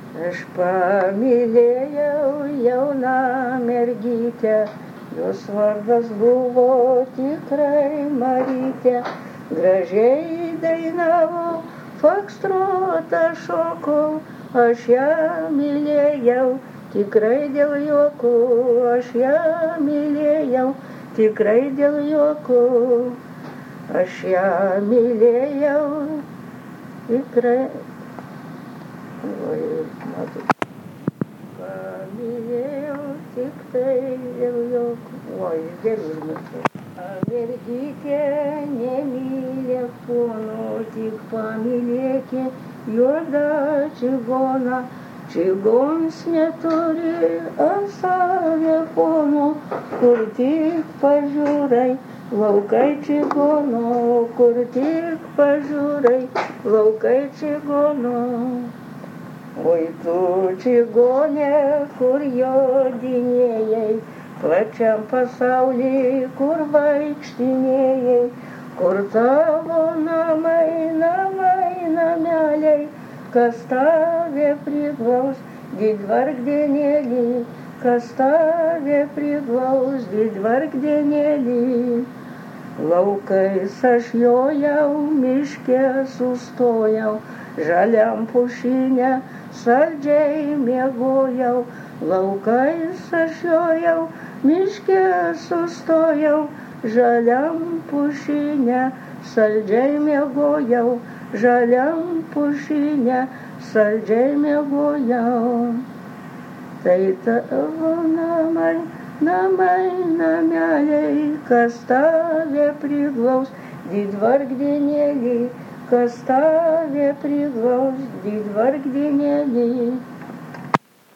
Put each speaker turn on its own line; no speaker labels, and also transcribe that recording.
Aš pamylėjau jauną mergytę, jos vardas buvo tikrai Marytė. Gražiai dainavo, fokstrotą šokau, aš ją mylėjau, tikrai dėl juoko, aš ją mylėjau, tikrai dėl juoko. Aš ją mylėjau, tikrai. Pamylėjau tiktai dėl juoko. Mergytė nemylė pono, tik pamylėkė juodą čigoną. Čigonas neturi ant save pono, kur tik pažiūrai, laukai čigono, kur tik pažiūrai, laukai čigono. Oi tu čigone, kur jodinėjai, plačiam pasauly, kur vaikštinėjai, kur tavo namai, nameliai, kas tave priglaus, didvargdienėlį, kas tave priglaus, didvargdienėlį. Laukais aš jojau, miške sustojau, žaliam pušinę saldžiai miegojau. Laukais aš jojau, miške sustojau, žaliam pušinę saldžiai miegojau, žaliam pušinę saldžiai miegojau. Tai tavo namai, nameliai, kas tave priglaus, didvargdienėlį, kas tave priglaus, didvargdienėlį.